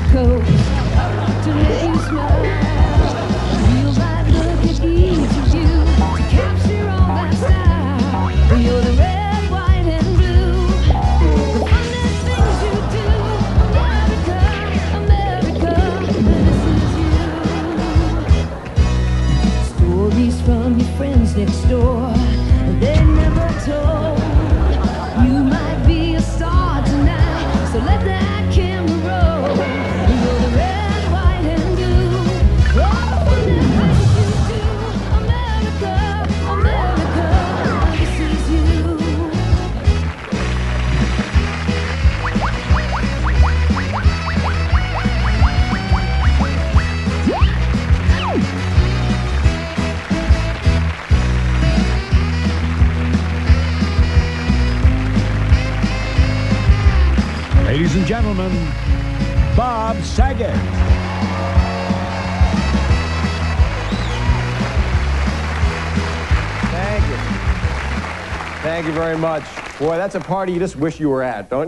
coast to make you smile. Feels like look at each of you to capture all that style. You're the red, white, and blue. The funnest things you do. America, America, this is you. Stories from your friends next door, they never told. You might be a star tonight, so let that camera roll. You're the red, white, and blue. Oh, what the things you do. America, America, this is you. Ladies and gentlemen, Bob Saget. Thank you. Thank you very much. Boy, that's a party you just wish you were at, don't you?